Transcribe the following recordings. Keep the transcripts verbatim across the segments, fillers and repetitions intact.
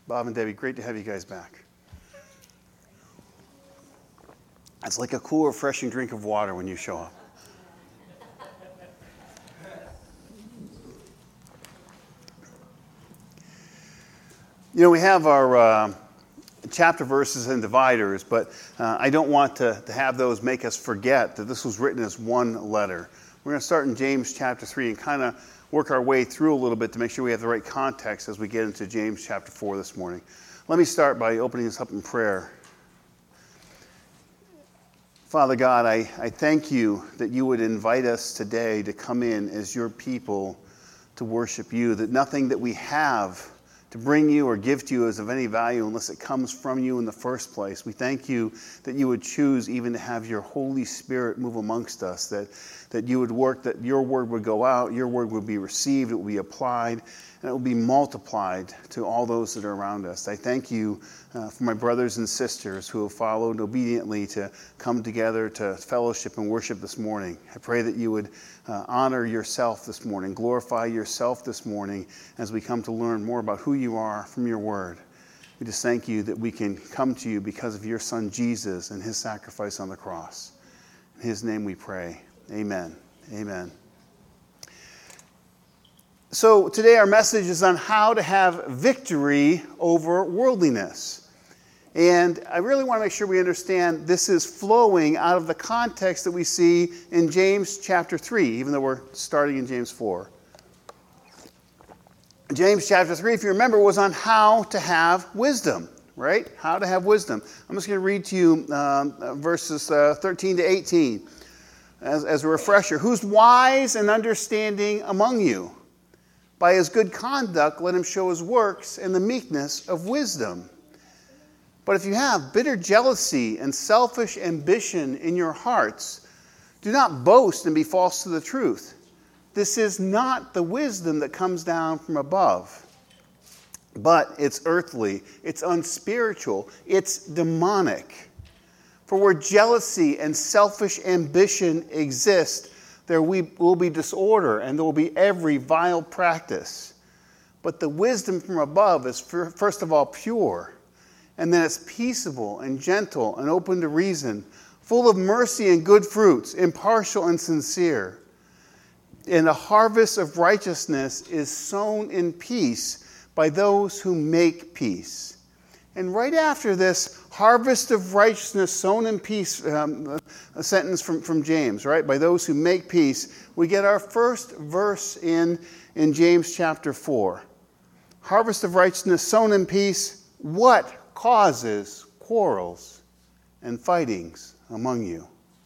Bob and Debbie, great to have you guys back. It's like a cool, refreshing drink of water when you show up. You know, we have our uh, chapter verses and dividers, but uh, I don't want to, to have those make us forget that this was written as one letter. We're going to start in James chapter three and kind of work our way through a little bit to make sure we have the right context as we get into James chapter four this morning. Let me start by opening this up in prayer. Father God, I, I thank you that you would invite us today to come in as your people to worship you, that nothing that we have to bring you or give to you is of any value unless it comes from you in the first place. We thank you that you would choose even to have your Holy Spirit move amongst us, that, that you would work, that your word would go out, your word would be received, it would be applied, and it will be multiplied to all those that are around us. I thank you uh, for my brothers and sisters who have followed obediently to come together to fellowship and worship this morning. I pray that you would uh, honor yourself this morning, glorify yourself this morning as we come to learn more about who you are from your word. We just thank you that we can come to you because of your son Jesus and his sacrifice on the cross. In his name we pray. Amen. Amen. So today our message is on how to have victory over worldliness. And I really want to make sure we understand this is flowing out of the context that we see in James chapter three, even though we're starting in James four. James chapter three, if you remember, was on how to have wisdom, right? How to have wisdom. I'm just going to read to you um, verses uh, thirteen to eighteen as, as a refresher. Who's wise and understanding among you? By his good conduct, let him show his works in the meekness of wisdom. But if you have bitter jealousy and selfish ambition in your hearts, do not boast and be false to the truth. This is not the wisdom that comes down from above, but it's earthly, it's unspiritual, it's demonic. For where jealousy and selfish ambition exist, there will be disorder, and there will be every vile practice. But the wisdom from above is first of all pure, and then it's peaceable and gentle and open to reason, full of mercy and good fruits, impartial and sincere. And the harvest of righteousness is sown in peace by those who make peace. And right after this harvest of righteousness sown in peace, um, a sentence from, from James, right? By those who make peace, we get our first verse in, in James chapter four. Harvest of righteousness sown in peace, what causes quarrels and fightings among you?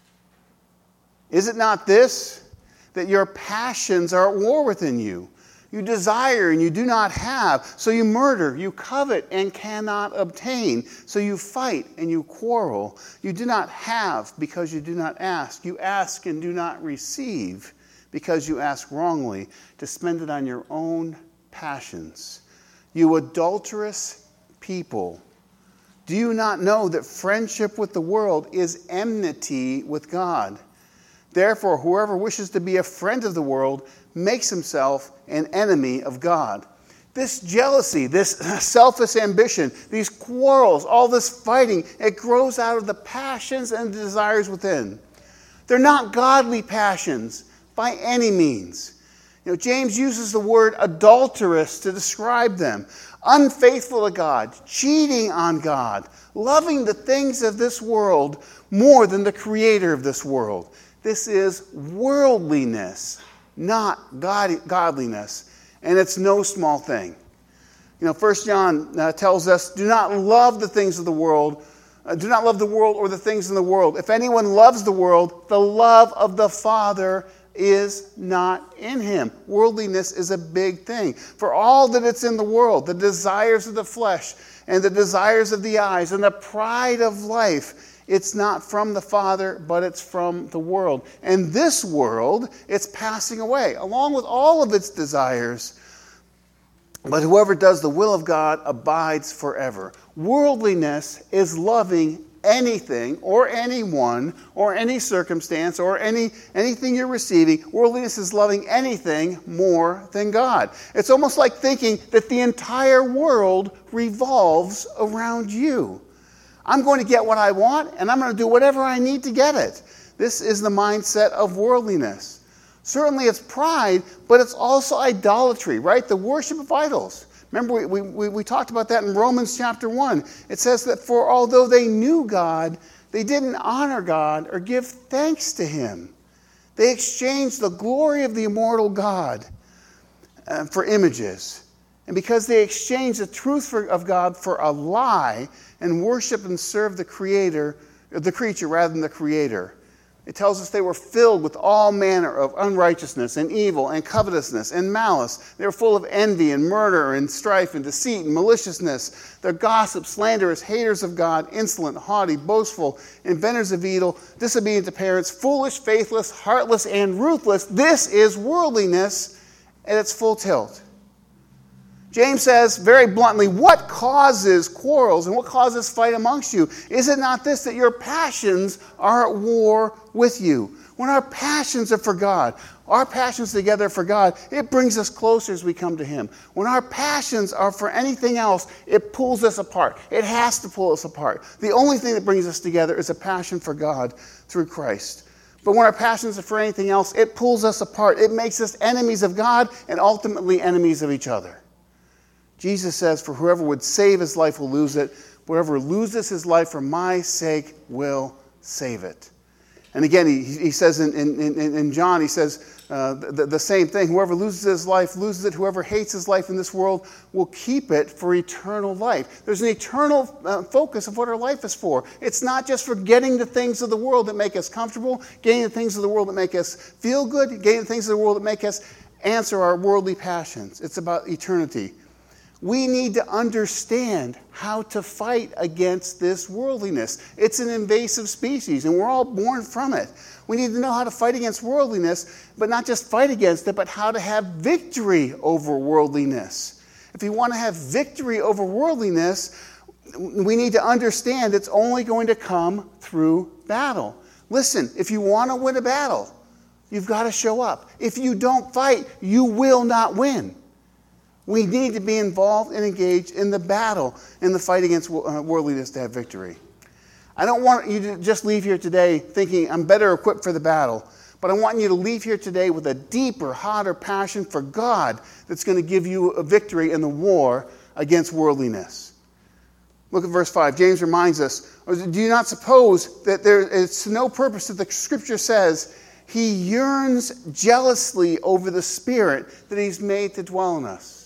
Is it not this, that your passions are at war within you? You desire and you do not have, so you murder, you covet and cannot obtain, so you fight and you quarrel. You do not have because you do not ask. You ask and do not receive because you ask wrongly to spend it on your own passions. You adulterous people, do you not know that friendship with the world is enmity with God? Therefore, whoever wishes to be a friend of the world makes himself an enemy of God. This jealousy, this selfish ambition, these quarrels, all this fighting, it grows out of the passions and desires within. They're not godly passions by any means. You know, James uses the word adulterous to describe them. Unfaithful to God, cheating on God, loving the things of this world more than the creator of this world. This is worldliness, not God, godliness. And it's no small thing. You know, First John uh, tells us, do not love the things of the world. Uh, do not love the world or the things in the world. If anyone loves the world, the love of the Father is not in him. Worldliness is a big thing. For all that it's in the world, the desires of the flesh and the desires of the eyes and the pride of life, it's not from the Father, but it's from the world. And this world, it's passing away, along with all of its desires. But whoever does the will of God abides forever. Worldliness is loving anything or anyone or any circumstance or any anything you're receiving. Worldliness is loving anything more than God. It's almost like thinking that the entire world revolves around you. I'm going to get what I want, and I'm going to do whatever I need to get it. This is the mindset of worldliness. Certainly it's pride, but it's also idolatry, right? The worship of idols. Remember, we, we, we talked about that in Romans chapter one. It says that for although they knew God, they didn't honor God or give thanks to him. They exchanged the glory of the immortal God uh, for images. And because they exchanged the truth for, of God for a lie and worshiped and served the creator, the creature rather than the creator. It tells us they were filled with all manner of unrighteousness and evil and covetousness and malice. They were full of envy and murder and strife and deceit and maliciousness. They're gossips, slanderers, haters of God, insolent, haughty, boastful, inventors of evil, disobedient to parents, foolish, faithless, heartless, and ruthless. This is worldliness at its full tilt. James says very bluntly, what causes quarrels and what causes fight amongst you? Is it not this, that your passions are at war with you? When our passions are for God, our passions together for God, it brings us closer as we come to him. When our passions are for anything else, it pulls us apart. It has to pull us apart. The only thing that brings us together is a passion for God through Christ. But when our passions are for anything else, it pulls us apart. It makes us enemies of God and ultimately enemies of each other. Jesus says, for whoever would save his life will lose it. Whoever loses his life for my sake will save it. And again, he, he says in, in, in John, he says uh, the, the same thing. Whoever loses his life loses it. Whoever hates his life in this world will keep it for eternal life. There's an eternal uh, focus of what our life is for. It's not just for getting the things of the world that make us comfortable, getting the things of the world that make us feel good, getting the things of the world that make us answer our worldly passions. It's about eternity. We need to understand how to fight against this worldliness. It's an invasive species, and we're all born from it. We need to know how to fight against worldliness, but not just fight against it, but how to have victory over worldliness. If we want to have victory over worldliness, we need to understand it's only going to come through battle. Listen, if you want to win a battle, you've got to show up. If you don't fight, you will not win. We need to be involved and engaged in the battle, in the fight against worldliness to have victory. I don't want you to just leave here today thinking I'm better equipped for the battle, but I want you to leave here today with a deeper, hotter passion for God that's going to give you a victory in the war against worldliness. Look at verse five. James reminds us, do you not suppose that there is to no purpose that the Scripture says he yearns jealously over the Spirit that he's made to dwell in us?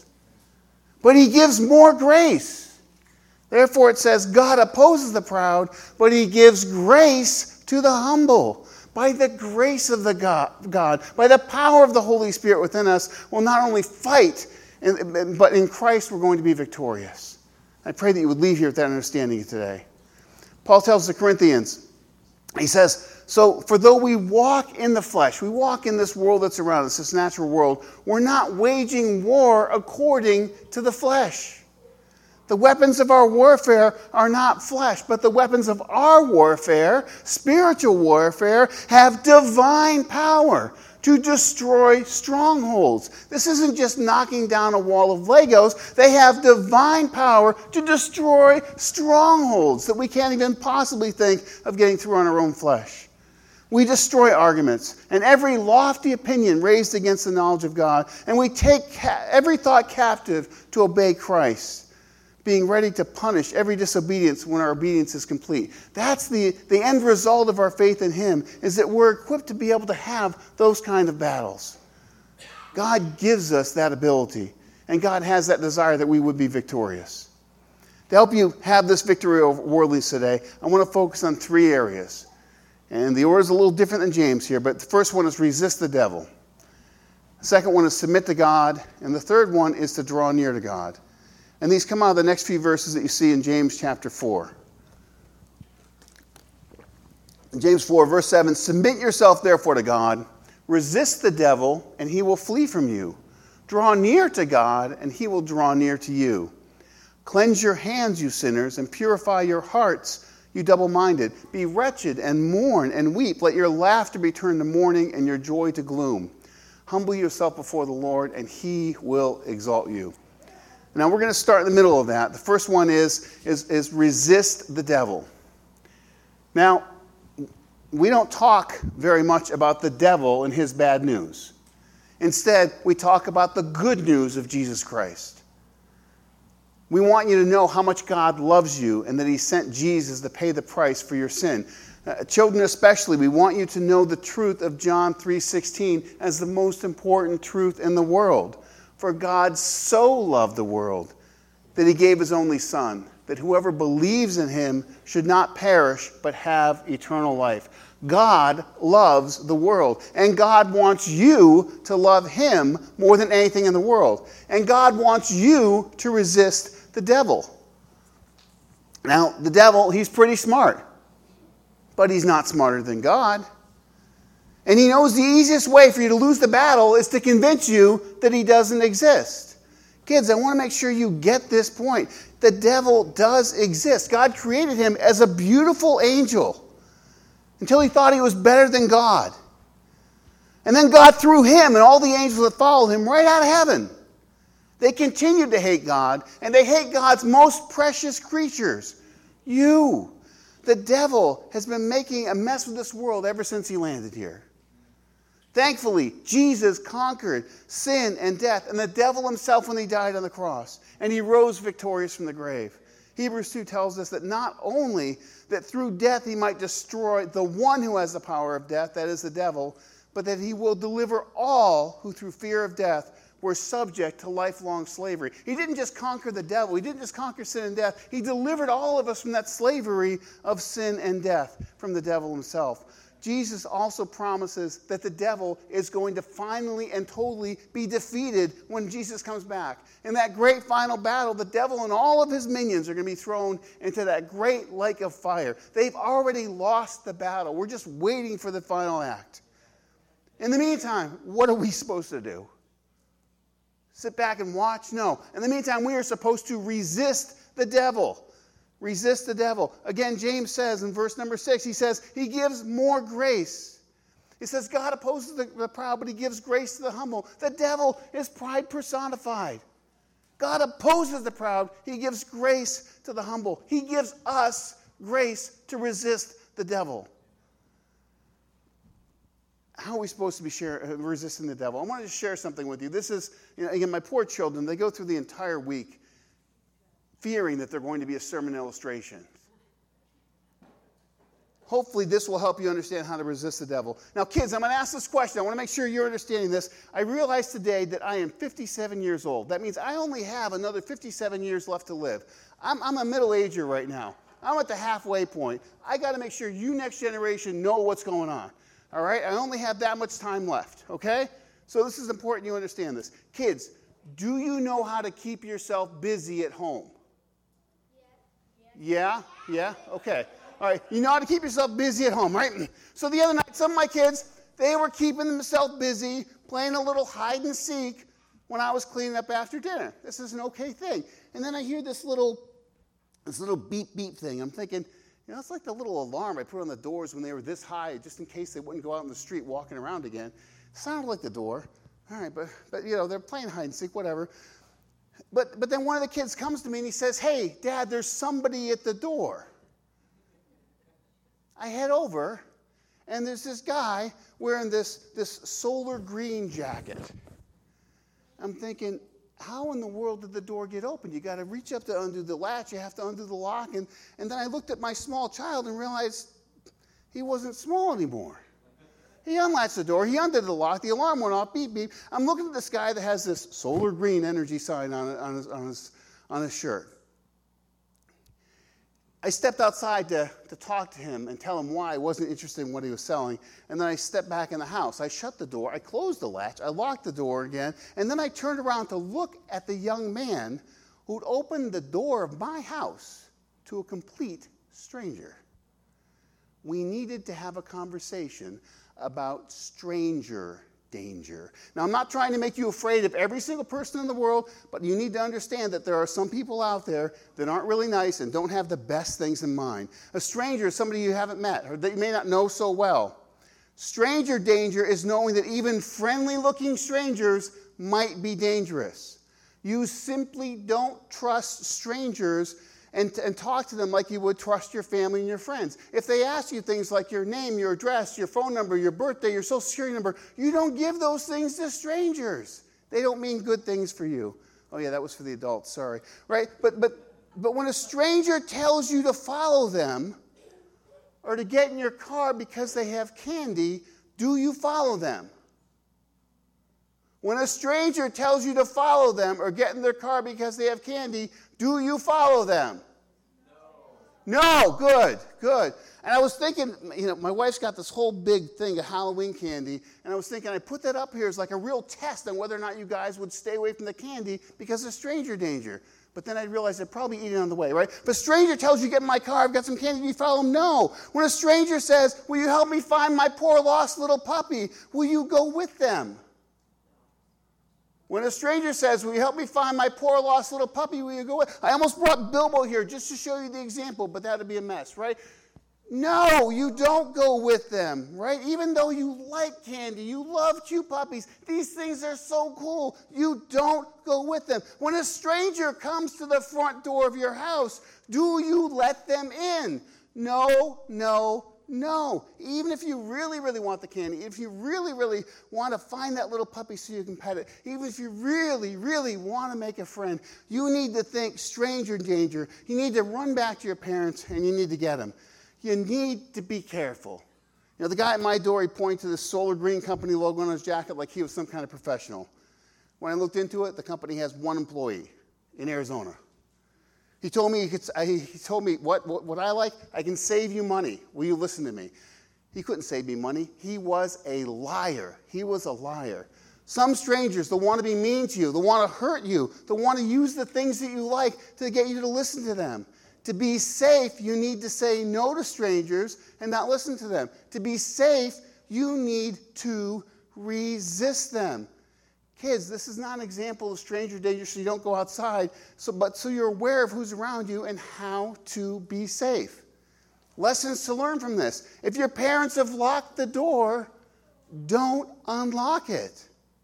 But he gives more grace. Therefore it says, God opposes the proud, but he gives grace to the humble. By the grace of the God, God, by the power of the Holy Spirit within us, we'll not only fight, but in Christ we're going to be victorious. I pray that you would leave here with that understanding today. Paul tells the Corinthians, he says, so for though we walk in the flesh, we walk in this world that's around us, this natural world, we're not waging war according to the flesh. The weapons of our warfare are not flesh, but the weapons of our warfare, spiritual warfare, have divine power to destroy strongholds. This isn't just knocking down a wall of Legos. They have divine power to destroy strongholds that we can't even possibly think of getting through on our own flesh. We destroy arguments and every lofty opinion raised against the knowledge of God, and we take ca- every thought captive to obey Christ, being ready to punish every disobedience when our obedience is complete. That's the, the end result of our faith in him, is that we're equipped to be able to have those kind of battles. God gives us that ability, and God has that desire that we would be victorious. To help you have this victory over worldliness today, I want to focus on three areas. And the order is a little different than James here, but the first one is resist the devil. The second one is submit to God. And the third one is to draw near to God. And these come out of the next few verses that you see in James chapter four. In James four, verse seven, submit yourself therefore to God. Resist the devil, and he will flee from you. Draw near to God, and he will draw near to you. Cleanse your hands, you sinners, and purify your hearts, you double-minded. Be wretched and mourn and weep. Let your laughter be turned to mourning and your joy to gloom. Humble yourself before the Lord, and he will exalt you. Now we're going to start in the middle of that. The first one is, is, is resist the devil. Now, we don't talk very much about the devil and his bad news. Instead, we talk about the good news of Jesus Christ. We want you to know how much God loves you and that he sent Jesus to pay the price for your sin. Uh, children especially, we want you to know the truth of John three sixteen as the most important truth in the world. For God so loved the world that he gave his only Son, that whoever believes in him should not perish but have eternal life. God loves the world, and God wants you to love him more than anything in the world. And God wants you to resist the devil. Now, the devil, he's pretty smart, but he's not smarter than God. And he knows the easiest way for you to lose the battle is to convince you that he doesn't exist. Kids, I want to make sure you get this point. The devil does exist. God created him as a beautiful angel until he thought he was better than God. And then God threw him and all the angels that followed him right out of heaven. They continued to hate God, and they hate God's most precious creatures, you. The devil has been making a mess of this world ever since he landed here. Thankfully, Jesus conquered sin and death and the devil himself when he died on the cross. And he rose victorious from the grave. Hebrews two tells us that not only that through death he might destroy the one who has the power of death, that is the devil, but that he will deliver all who through fear of death were subject to lifelong slavery. He didn't just conquer the devil. He didn't just conquer sin and death. He delivered all of us from that slavery of sin and death from the devil himself. Jesus also promises that the devil is going to finally and totally be defeated when Jesus comes back. In that great final battle, the devil and all of his minions are going to be thrown into that great lake of fire. They've already lost the battle. We're just waiting for the final act. In the meantime, what are we supposed to do? Sit back and watch? No. In the meantime, we are supposed to resist the devil. Resist the devil. Again, James says in verse number six, he says, he gives more grace. He says, God opposes the, the proud, but he gives grace to the humble. The devil is pride personified. God opposes the proud. He gives grace to the humble. He gives us grace to resist the devil. How are we supposed to be share, uh, resisting the devil? I want to share something with you. This is, you know, again, my poor children, they go through the entire week fearing that they're going to be a sermon illustration. Hopefully this will help you understand how to resist the devil. Now, kids, I'm going to ask this question. I want to make sure you're understanding this. I realize today that I am fifty-seven years old. That means I only have another fifty-seven years left to live. I'm, I'm a middle-ager right now. I'm at the halfway point. I got to make sure you next generation know what's going on. All right? I only have that much time left, okay? So this is important you understand this. Kids, do you know how to keep yourself busy at home? Yeah? Yeah? Okay. All right. You know how to keep yourself busy at home, right? So the other night, some of my kids, they were keeping themselves busy, playing a little hide and seek when I was cleaning up after dinner. This is an okay thing. And then I hear this little, this little beep beep thing. I'm thinking, you know, it's like the little alarm I put on the doors when they were this high, just in case they wouldn't go out in the street walking around again. It sounded like the door. All right, but, but you know, they're playing hide and seek, whatever. But, but then one of the kids comes to me and he says, hey, Dad, there's somebody at the door. I head over, and there's this guy wearing this, this solar green jacket. I'm thinking, how in the world did the door get open? You got to reach up to undo the latch. You have to undo the lock. And, and then I looked at my small child and realized he wasn't small anymore. He unlatched the door. He undid the lock. The alarm went off. Beep, beep. I'm looking at this guy that has this solar green energy sign on, on, his, on, his, on his shirt. I stepped outside to, to talk to him and tell him why I wasn't interested in what he was selling. And then I stepped back in the house. I shut the door. I closed the latch. I locked the door again. And then I turned around to look at the young man who'd opened the door of my house to a complete stranger. We needed to have a conversation about stranger danger. Now, I'm not trying to make you afraid of every single person in the world, but you need to understand that there are some people out there that aren't really nice and don't have the best things in mind. A stranger is somebody you haven't met or that you may not know so well. Stranger danger is knowing that even friendly-looking strangers might be dangerous. You simply don't trust strangers and, and talk to them like you would trust your family and your friends. If they ask you things like your name, your address, your phone number, your birthday, your social security number, you don't give those things to strangers. They don't mean good things for you. Oh yeah, that was for the adults, sorry. Right? But but but when a stranger tells you to follow them or to get in your car because they have candy, do you follow them? When a stranger tells you to follow them or get in their car because they have candy, do you follow them? No. No, good, good. And I was thinking, you know, my wife's got this whole big thing of Halloween candy, and I was thinking I put that up here as like a real test on whether or not you guys would stay away from the candy because of stranger danger. But then I realized I'd probably eat it on the way, right? If a stranger tells you, get in my car, I've got some candy, do you follow them? No. When a stranger says, will you help me find my poor lost little puppy, will you go with them? When a stranger says, will you help me find my poor lost little puppy, will you go with? I almost brought Bilbo here just to show you the example, but that would be a mess, right? No, you don't go with them, right? Even though you like candy, you love cute puppies, these things are so cool, you don't go with them. When a stranger comes to the front door of your house, do you let them in? No, no, no. Even if you really, really want the candy, if you really, really want to find that little puppy so you can pet it, even if you really, really want to make a friend, you need to think stranger danger. You need to run back to your parents and you need to get them. You need to be careful. You know, the guy at my door, he pointed to the Solar Green Company logo on his jacket like he was some kind of professional. When I looked into it, the company has one employee in Arizona. He told me, he, could, he told me what, what, what I like, I can save you money. Will you listen to me? He couldn't save me money. He was a liar. He was a liar. Some strangers, they'll want to be mean to you. They'll want to hurt you. They'll want to use the things that you like to get you to listen to them. To be safe, you need to say no to strangers and not listen to them. To be safe, you need to resist them. Kids, this is not an example of stranger danger so you don't go outside, so, but so you're aware of who's around you and how to be safe. Lessons to learn from this. If your parents have locked the door, don't unlock it.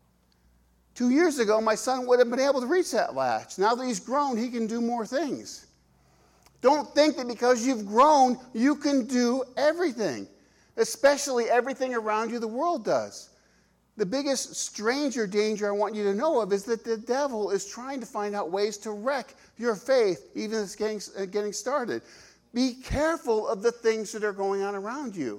Two years ago, my son would have been able to reach that latch. Now that he's grown, he can do more things. Don't think that because you've grown, you can do everything, especially everything around you the world does. The biggest stranger danger I want you to know of is that the devil is trying to find out ways to wreck your faith, even as it's getting, uh, getting started. Be careful of the things that are going on around you.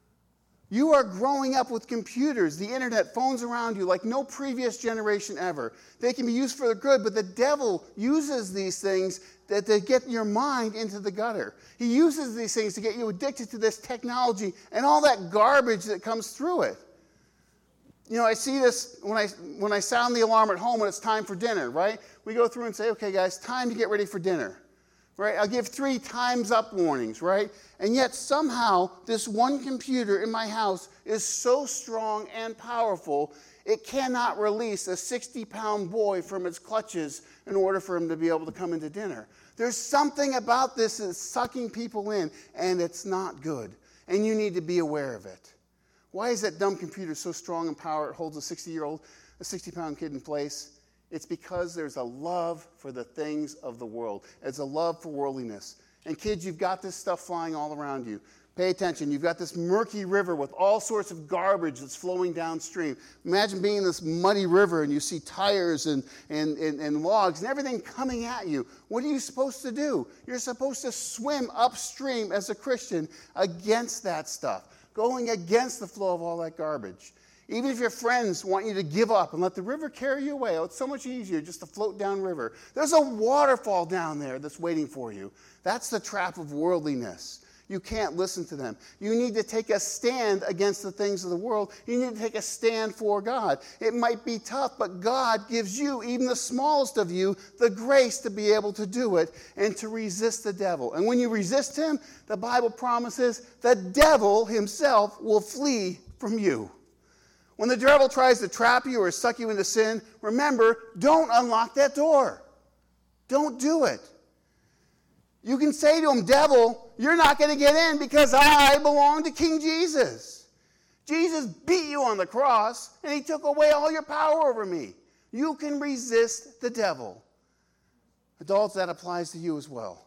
You are growing up with computers, the internet, phones around you like no previous generation ever. They can be used for the good, but the devil uses these things that to get your mind into the gutter. He uses these things to get you addicted to this technology and all that garbage that comes through it. You know, I see this when I when I sound the alarm at home when it's time for dinner, right? We go through and say, okay, guys, time to get ready for dinner. Right? I'll give three times up warnings, right? And yet somehow this one computer in my house is so strong and powerful, it cannot release a sixty-pound boy from its clutches in order for him to be able to come into dinner. There's something about this that's sucking people in, and it's not good. And you need to be aware of it. Why is that dumb computer so strong and powerful it holds a sixty-year-old, a sixty-pound kid in place? It's because there's a love for the things of the world. It's a love for worldliness. And kids, you've got this stuff flying all around you. Pay attention. You've got this murky river with all sorts of garbage that's flowing downstream. Imagine being in this muddy river and you see tires and, and, and, and logs and everything coming at you. What are you supposed to do? You're supposed to swim upstream as a Christian against that stuff, going against the flow of all that garbage. Even if your friends want you to give up and let the river carry you away, oh, it's so much easier just to float downriver. There's a waterfall down there that's waiting for you. That's the trap of worldliness. You can't listen to them. You need to take a stand against the things of the world. You need to take a stand for God. It might be tough, but God gives you, even the smallest of you, the grace to be able to do it and to resist the devil. And when you resist him, the Bible promises the devil himself will flee from you. When the devil tries to trap you or suck you into sin, remember, don't unlock that door. Don't do it. You can say to him, devil, you're not going to get in because I belong to King Jesus. Jesus beat you on the cross, and he took away all your power over me. You can resist the devil. Adults, that applies to you as well.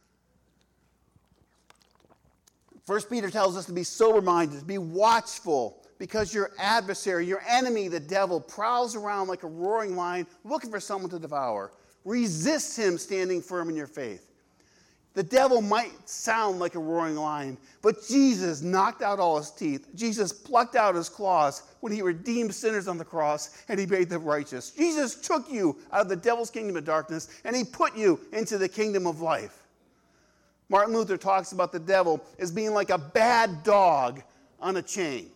First Peter tells us to be sober-minded, to be watchful, because your adversary, your enemy, the devil, prowls around like a roaring lion looking for someone to devour. Resist him standing firm in your faith. The devil might sound like a roaring lion, but Jesus knocked out all his teeth. Jesus plucked out his claws when he redeemed sinners on the cross and he made them righteous. Jesus took you out of the devil's kingdom of darkness and he put you into the kingdom of life. Martin Luther talks about the devil as being like a bad dog on a chain.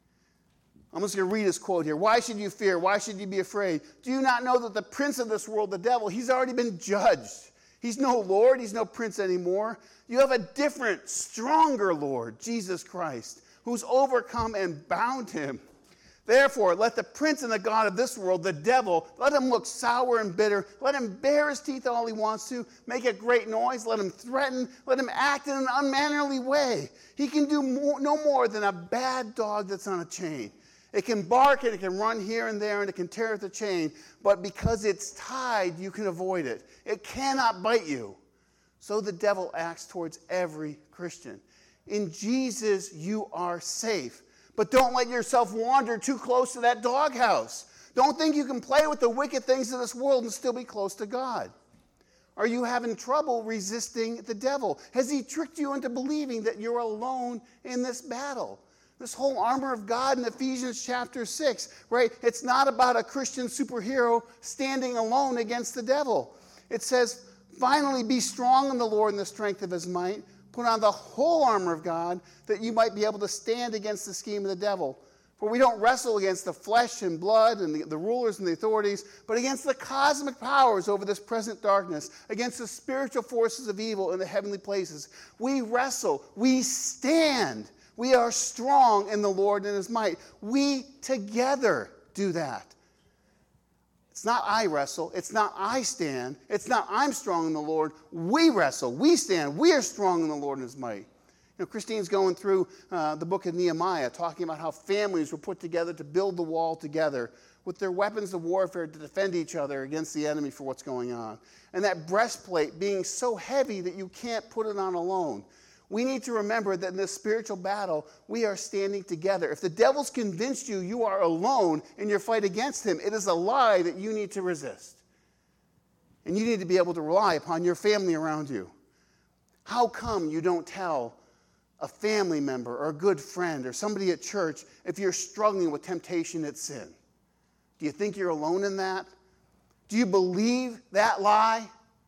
I'm just going to read his quote here. Why should you fear? Why should you be afraid? Do you not know that the prince of this world, the devil, he's already been judged? He's no Lord. He's no prince anymore. You have a different, stronger Lord, Jesus Christ, who's overcome and bound him. Therefore, let the prince and the god of this world, the devil, let him look sour and bitter. Let him bare his teeth all he wants to, make a great noise. Let him threaten. Let him act in an unmannerly way. He can do more, no more than a bad dog that's on a chain. It can bark and it can run here and there and it can tear at the chain, but because it's tied, you can avoid it. It cannot bite you. So the devil acts towards every Christian. In Jesus, you are safe. But don't let yourself wander too close to that doghouse. Don't think you can play with the wicked things of this world and still be close to God. Are you having trouble resisting the devil? Has he tricked you into believing that you're alone in this battle? This whole armor of God in Ephesians chapter six, right? It's not about a Christian superhero standing alone against the devil. It says, finally, be strong in the Lord and the strength of his might. Put on the whole armor of God that you might be able to stand against the scheme of the devil. For we don't wrestle against the flesh and blood and the, the rulers and the authorities, but against the cosmic powers over this present darkness, against the spiritual forces of evil in the heavenly places. We wrestle. We stand. We are strong in the Lord and his might. We together do that. It's not I wrestle. It's not I stand. It's not I'm strong in the Lord. We wrestle. We stand. We are strong in the Lord and his might. You know, Christine's going through uh, the book of Nehemiah, talking about how families were put together to build the wall together with their weapons of warfare to defend each other against the enemy for what's going on. And that breastplate being so heavy that you can't put it on alone. We need to remember that in this spiritual battle, we are standing together. If the devil's convinced you you are alone in your fight against him, it is a lie that you need to resist. And you need to be able to rely upon your family around you. How come you don't tell a family member or a good friend or somebody at church if you're struggling with temptation at sin? Do you think you're alone in that? Do you believe that lie?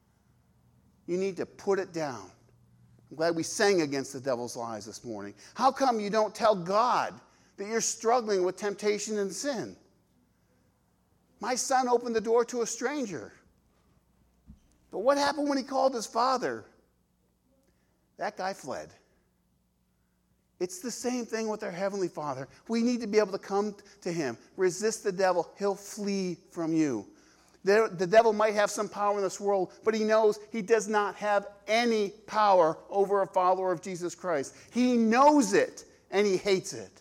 You need to put it down. I'm glad we sang against the devil's lies this morning. How come you don't tell God that you're struggling with temptation and sin? My son opened the door to a stranger. But what happened when he called his father? That guy fled. It's the same thing with our Heavenly Father. We need to be able to come to him. Resist the devil. He'll flee from you. The, the devil might have some power in this world, but he knows he does not have any power over a follower of Jesus Christ. He knows it, and he hates it.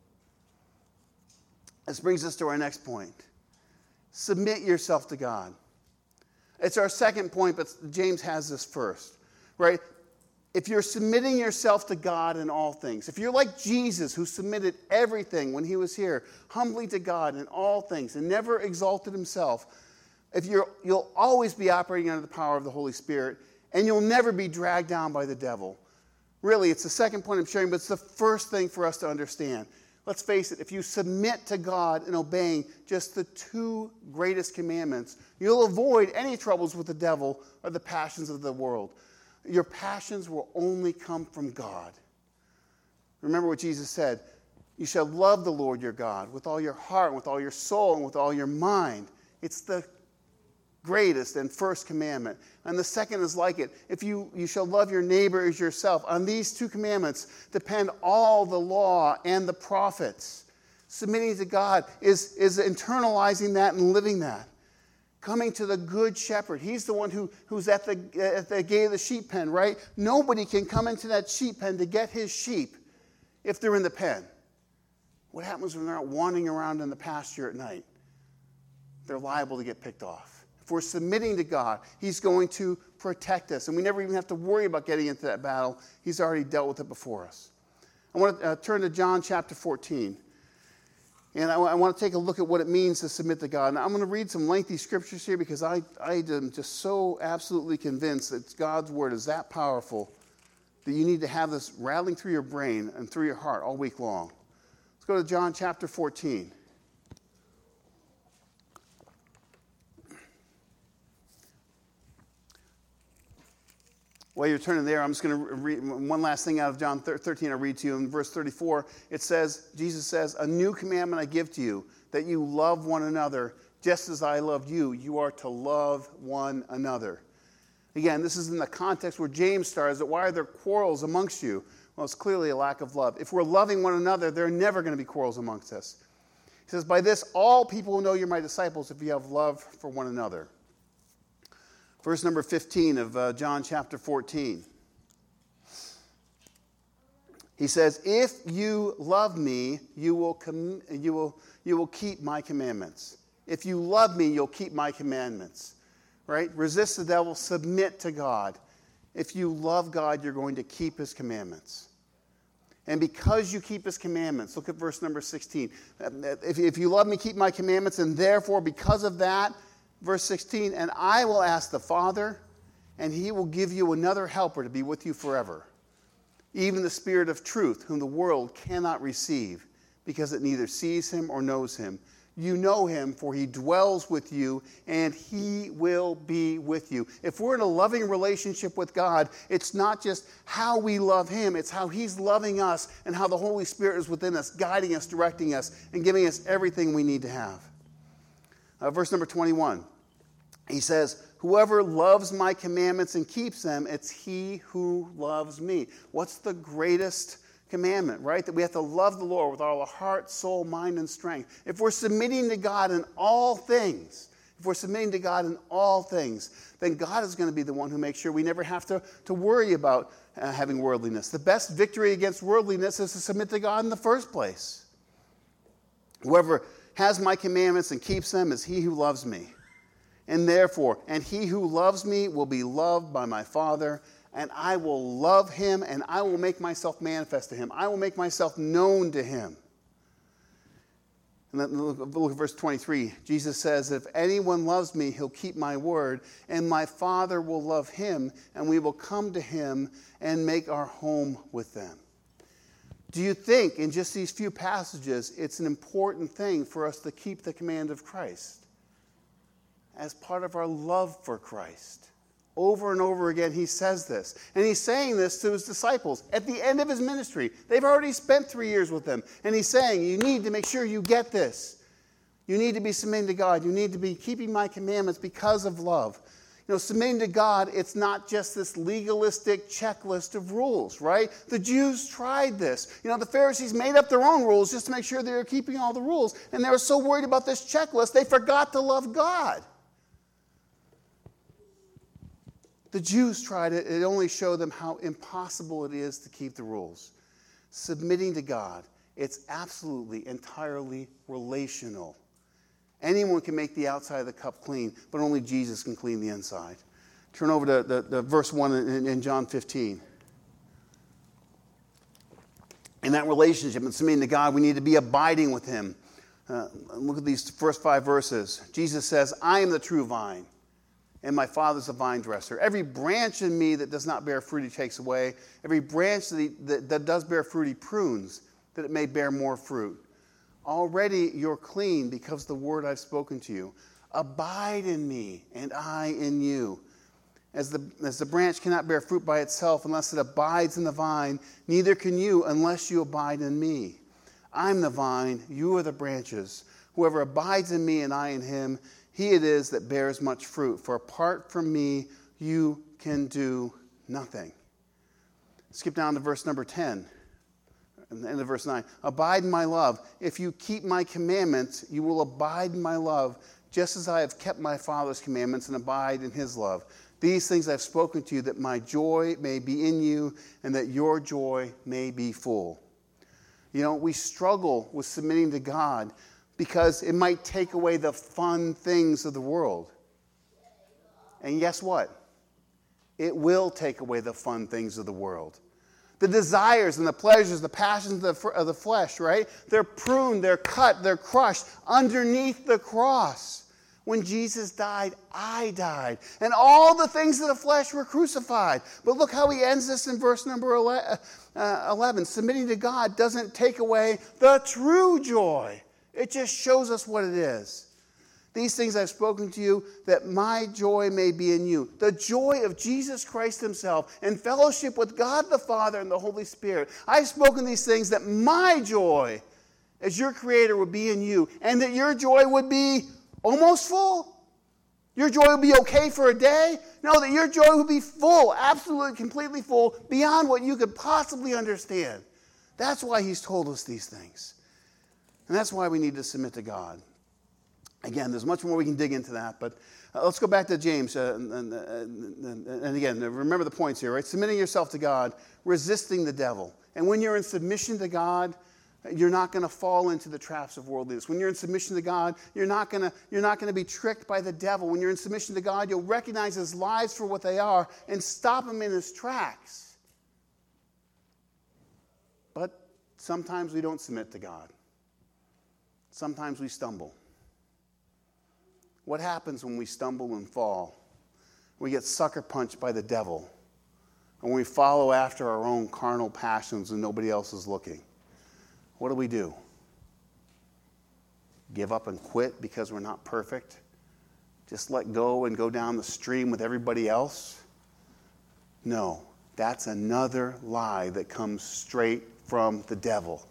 This brings us to our next point. Submit yourself to God. It's our second point, but James has this first, right? If you're submitting yourself to God in all things, if you're like Jesus who submitted everything when he was here, humbly to God in all things and never exalted himself, if you're, you'll always be operating under the power of the Holy Spirit, and you'll never be dragged down by the devil. Really, it's the second point I'm sharing, but it's the first thing for us to understand. Let's face it, if you submit to God in obeying just the two greatest commandments, you'll avoid any troubles with the devil or the passions of the world. Your passions will only come from God. Remember what Jesus said, you shall love the Lord your God with all your heart, with all your soul, and with all your mind. It's the greatest and first commandment. And the second is like it. If you, you shall love your neighbor as yourself. On these two commandments depend all the law and the prophets. Submitting to God is, is internalizing that and living that. Coming to the good shepherd. He's the one who, who's at the, at the gate of the sheep pen, right? Nobody can come into that sheep pen to get his sheep if they're in the pen. What happens when they're out wandering around in the pasture at night? They're liable to get picked off. If we're submitting to God, he's going to protect us. And we never even have to worry about getting into that battle. He's already dealt with it before us. I want to uh, turn to John chapter fourteen. And I, I want to take a look at what it means to submit to God. Now, I'm going to read some lengthy scriptures here because I, I am just so absolutely convinced that God's word is that powerful that you need to have this rattling through your brain and through your heart all week long. Let's go to John chapter fourteen. While you're turning there, I'm just going to read one last thing out of John thirteen. I'll read to you in verse thirty-four. It says, Jesus says, "A new commandment I give to you, that you love one another, just as I loved you. You are to love one another." Again, this is in the context where James starts, that why are there quarrels amongst you? Well, it's clearly a lack of love. If we're loving one another, there are never going to be quarrels amongst us. He says, "By this, all people will know you're my disciples if you have love for one another." Verse number fifteen of uh, John chapter fourteen. He says, "If you love me, you will, com- you will, you will keep my commandments." If you love me, you'll keep my commandments. Right? Resist the devil, submit to God. If you love God, you're going to keep his commandments. And because you keep his commandments, look at verse number sixteen. If, if you love me, keep my commandments, and therefore, because of that, verse sixteen, "And I will ask the Father, and he will give you another helper to be with you forever, even the Spirit of truth, whom the world cannot receive, because it neither sees him or knows him. You know him, for he dwells with you, and he will be with you." If we're in a loving relationship with God, it's not just how we love him, it's how he's loving us, and how the Holy Spirit is within us, guiding us, directing us, and giving us everything we need to have. Uh, verse number twenty-one, he says, "Whoever loves my commandments and keeps them, it's he who loves me." What's the greatest commandment, right? That we have to love the Lord with all our heart, soul, mind, and strength. If we're submitting to God in all things, if we're submitting to God in all things, then God is going to be the one who makes sure we never have to, to worry about uh, having worldliness. The best victory against worldliness is to submit to God in the first place. Whoever has my commandments and keeps them is he who loves me. And therefore, and he who loves me will be loved by my Father, and I will love him, and I will make myself manifest to him. I will make myself known to him. And then look, look at verse twenty-three. Jesus says, "If anyone loves me, he'll keep my word, and my Father will love him, and we will come to him and make our home with them." Do you think in just these few passages it's an important thing for us to keep the command of Christ as part of our love for Christ? Over and over again he says this. And he's saying this to his disciples at the end of his ministry. They've already spent three years with him. And he's saying, you need to make sure you get this. You need to be submitting to God. You need to be keeping my commandments because of love. You know, submitting to God, it's not just this legalistic checklist of rules, right? The Jews tried this. You know, the Pharisees made up their own rules just to make sure they were keeping all the rules. And they were so worried about this checklist, they forgot to love God. The Jews tried it. It only showed them how impossible it is to keep the rules. Submitting to God, it's absolutely, entirely relational. Anyone can make the outside of the cup clean, but only Jesus can clean the inside. Turn over to the, the verse one in, in John fifteen. In that relationship and submitting to God, we need to be abiding with him. Uh, look at these first five verses. Jesus says, "I am the true vine, and my Father's the vine dresser. Every branch in me that does not bear fruit he takes away. Every branch that, he, that, that does bear fruit he prunes, that it may bear more fruit. Already you're clean because of the word I've spoken to you. Abide in me, and I in you. As the, as the branch cannot bear fruit by itself unless it abides in the vine, neither can you unless you abide in me. I'm the vine, you are the branches. Whoever abides in me and I in him, he it is that bears much fruit. For apart from me, you can do nothing." Skip down to verse number ten. In the end of verse nine, abide in my love. If you keep my commandments, you will abide in my love, just as I have kept my Father's commandments and abide in his love. These things I've spoken to you, that my joy may be in you and that your joy may be full. You know, we struggle with submitting to God because it might take away the fun things of the world. And guess what? It will take away the fun things of the world. The desires and the pleasures, the passions of the, of the flesh, right? They're pruned, they're cut, they're crushed underneath the cross. When Jesus died, I died. And all the things of the flesh were crucified. But look how he ends this in verse number eleven. Submitting to God doesn't take away the true joy. It just shows us what it is. These things I've spoken to you, that my joy may be in you. The joy of Jesus Christ himself in fellowship with God the Father and the Holy Spirit. I've spoken these things that my joy as your Creator would be in you, and that your joy would be almost full. Your joy would be okay for a day. No, that your joy would be full, absolutely, completely full, beyond what you could possibly understand. That's why he's told us these things. And that's why we need to submit to God. Again, there's much more we can dig into that, but uh, let's go back to James. Uh, and, and, and, and again, remember the points here, right? Submitting yourself to God, resisting the devil. And when you're in submission to God, you're not going to fall into the traps of worldliness. When you're in submission to God, you're not going to you're not going to be tricked by the devil. When you're in submission to God, you'll recognize his lies for what they are and stop him in his tracks. But sometimes we don't submit to God. Sometimes we stumble. What happens when we stumble and fall? We get sucker punched by the devil. And we follow after our own carnal passions and nobody else is looking. What do we do? Give up and quit because we're not perfect? Just let go and go down the stream with everybody else? No, that's another lie that comes straight from the devil.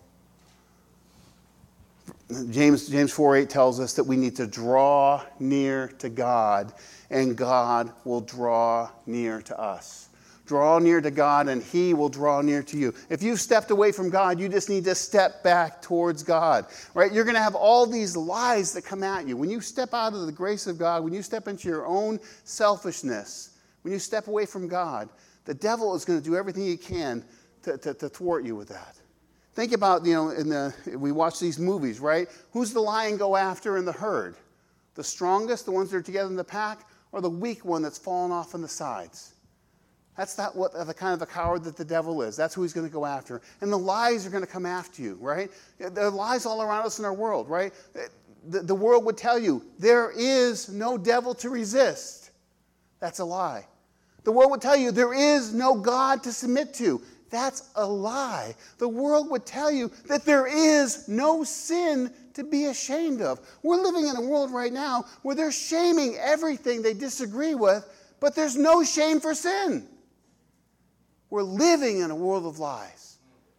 James, James four eight tells us that we need to draw near to God, and God will draw near to us. Draw near to God, and he will draw near to you. If you've stepped away from God, you just need to step back towards God. Right? You're going to have all these lies that come at you. When you step out of the grace of God, when you step into your own selfishness, when you step away from God, the devil is going to do everything he can to, to, to thwart you with that. Think about, you know, in the we watch these movies, right? Who's the lion go after in the herd? The strongest, the ones that are together in the pack, or the weak one that's fallen off on the sides? That's not what the kind of a coward that the devil is. That's who he's going to go after. And the lies are going to come after you, right? There are lies all around us in our world, right? The, the world would tell you, there is no devil to resist. That's a lie. The world would tell you, there is no God to submit to. That's a lie. The world would tell you that there is no sin to be ashamed of. We're living in a world right now where they're shaming everything they disagree with, but there's no shame for sin. We're living in a world of lies.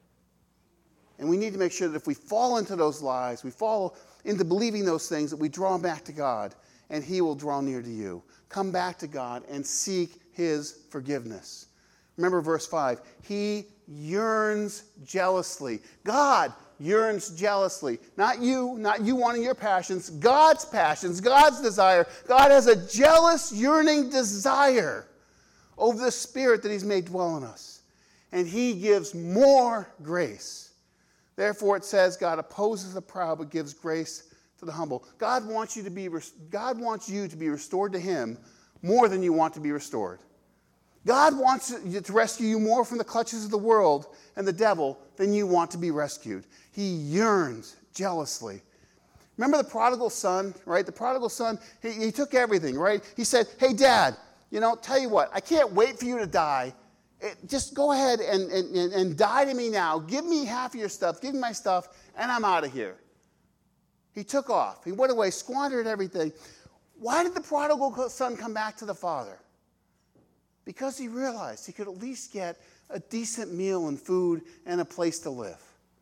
And we need to make sure that if we fall into those lies, we fall into believing those things, that we draw back to God, and he will draw near to you. Come back to God and seek his forgiveness. Remember verse five. He yearns jealously. God yearns jealously. Not you, not you wanting your passions. God's passions, God's desire. God has a jealous, yearning desire over the Spirit that he's made dwell in us. And he gives more grace. Therefore it says, God opposes the proud but gives grace to the humble. God wants you to be, God wants you to be restored to him more than you want to be restored. God wants to rescue you more from the clutches of the world and the devil than you want to be rescued. He yearns jealously. Remember the prodigal son, right? The prodigal son, he, he took everything, right? He said, hey, Dad, you know, tell you what, I can't wait for you to die. It, just go ahead and, and, and die to me now. Give me half of your stuff. Give me my stuff, and I'm out of here. He took off. He went away, squandered everything. Why did the prodigal son come back to the father? Because he realized he could at least get a decent meal and food and a place to live.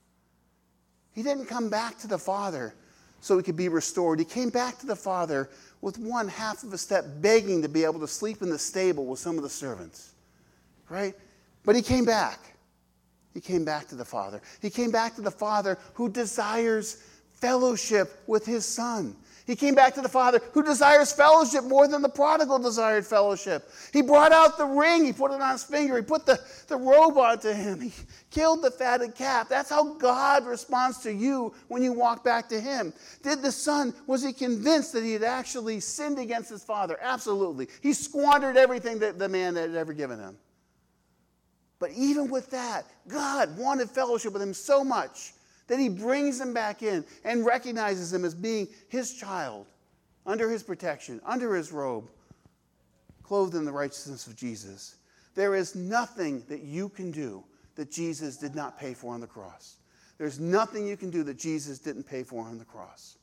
He didn't come back to the father so he could be restored. He came back to the father with one half of a step, begging to be able to sleep in the stable with some of the servants. Right? But he came back. He came back to the Father. He came back to the Father who desires fellowship with his Son. He came back to the Father who desires fellowship more than the prodigal desired fellowship. He brought out the ring. He put it on his finger. He put the, the robe onto him. He killed the fatted calf. That's how God responds to you when you walk back to him. Did the Son, was he convinced that he had actually sinned against his Father? Absolutely. He squandered everything that the man had ever given him. But even with that, God wanted fellowship with him so much that he brings him back in and recognizes him as being his child, under his protection, under his robe, clothed in the righteousness of Jesus. There is nothing that you can do that Jesus did not pay for on the cross. There's nothing you can do that Jesus didn't pay for on the cross.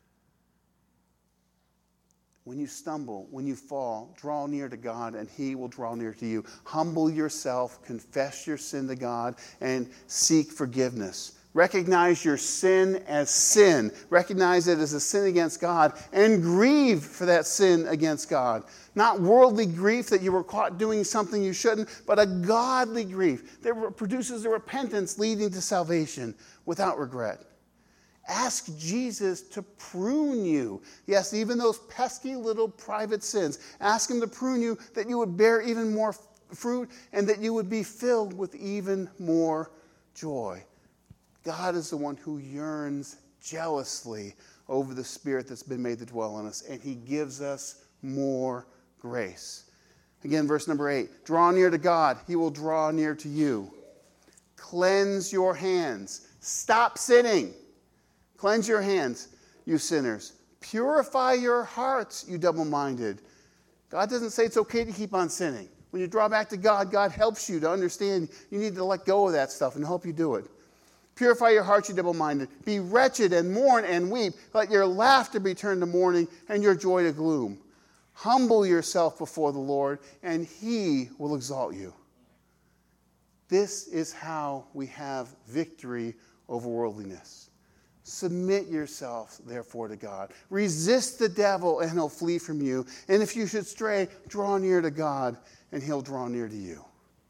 When you stumble, when you fall, draw near to God and he will draw near to you. Humble yourself, confess your sin to God, and seek forgiveness. Recognize your sin as sin. Recognize it as a sin against God and grieve for that sin against God. Not worldly grief that you were caught doing something you shouldn't, but a godly grief that produces a repentance leading to salvation without regret. Ask Jesus to prune you. Yes, even those pesky little private sins. Ask him to prune you that you would bear even more fruit and that you would be filled with even more joy. God is the one who yearns jealously over the Spirit that's been made to dwell in us, and he gives us more grace. Again, verse number eight. Draw near to God, he will draw near to you. Cleanse your hands. Stop sinning. Cleanse your hands, you sinners. Purify your hearts, you double-minded. God doesn't say it's okay to keep on sinning. When you draw back to God, God helps you to understand you need to let go of that stuff and help you do it. Purify your hearts, you double-minded. Be wretched and mourn and weep. Let your laughter be turned to mourning and your joy to gloom. Humble yourself before the Lord, and he will exalt you. This is how we have victory over worldliness. Submit yourself, therefore, to God. Resist the devil, and he'll flee from you. And if you should stray, draw near to God, and he'll draw near to you.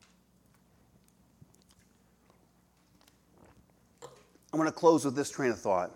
I'm going to close with this train of thought.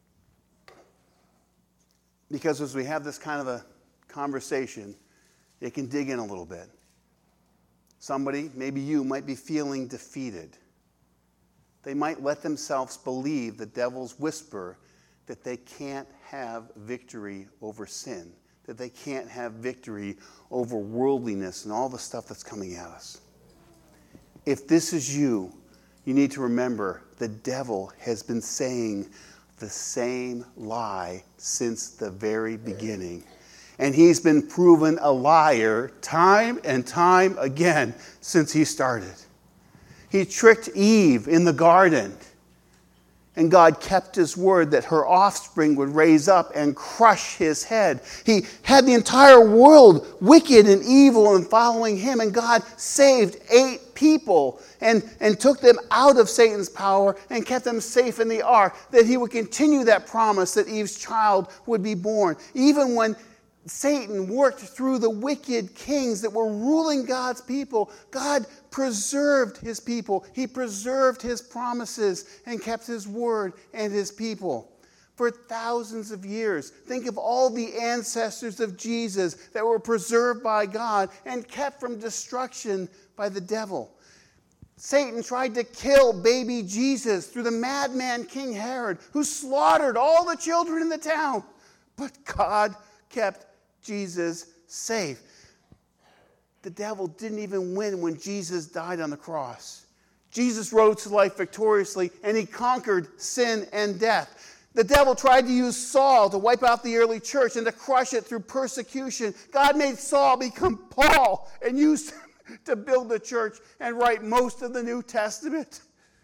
Because as we have this kind of a conversation, it can dig in a little bit. Somebody, maybe you, might be feeling defeated. They might let themselves believe the devil's whisper that they can't have victory over sin, that they can't have victory over worldliness and all the stuff that's coming at us. If this is you, you need to remember the devil has been saying the same lie since the very beginning. And he's been proven a liar time and time again since he started. He tricked Eve in the garden. And God kept his word that her offspring would raise up and crush his head. He had the entire world wicked and evil and following him. And God saved eight people and, and took them out of Satan's power and kept them safe in the ark. That he would continue that promise that Eve's child would be born. Even when Satan worked through the wicked kings that were ruling God's people, God preserved his people. He preserved his promises and kept his word and his people for thousands of years. Think of all the ancestors of Jesus that were preserved by God and kept from destruction by the devil. Satan tried to kill baby Jesus through the madman King Herod, who slaughtered all the children in the town. But God kept Jesus safe. The devil didn't even win when Jesus died on the cross. Jesus rose to life victoriously, and he conquered sin and death. The devil tried to use Saul to wipe out the early church and to crush it through persecution. God made Saul become Paul and used him to build the church and write most of the New Testament.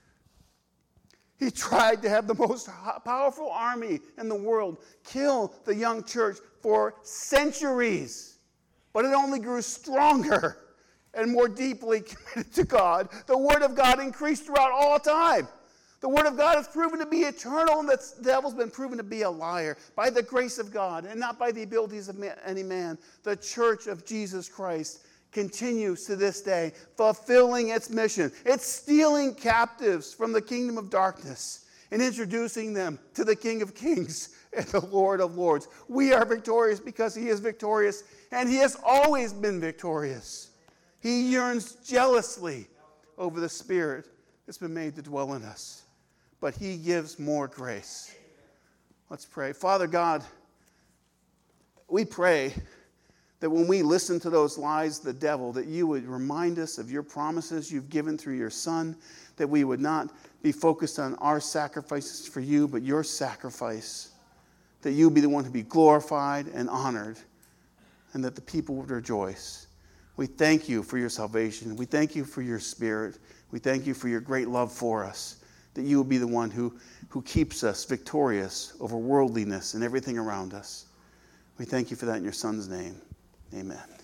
He tried to have the most powerful army in the world kill the young church for centuries. But it only grew stronger and more deeply committed to God. The Word of God increased throughout all time. The Word of God is proven to be eternal, and the devil's been proven to be a liar by the grace of God and not by the abilities of any man. The church of Jesus Christ continues to this day, fulfilling its mission. It's stealing captives from the kingdom of darkness and introducing them to the King of Kings and the Lord of Lords. We are victorious because he is victorious, and he has always been victorious. He yearns jealously over the Spirit that's been made to dwell in us, but he gives more grace. Let's pray. Father God, we pray that when we listen to those lies of the devil, that you would remind us of your promises you've given through your Son, that we would not be focused on our sacrifices for you, but your sacrifice, that you be the one to be glorified and honored, and that the people would rejoice. We thank you for your salvation. We thank you for your Spirit. We thank you for your great love for us, that you will be the one who, who keeps us victorious over worldliness and everything around us. We thank you for that in your Son's name. Amen.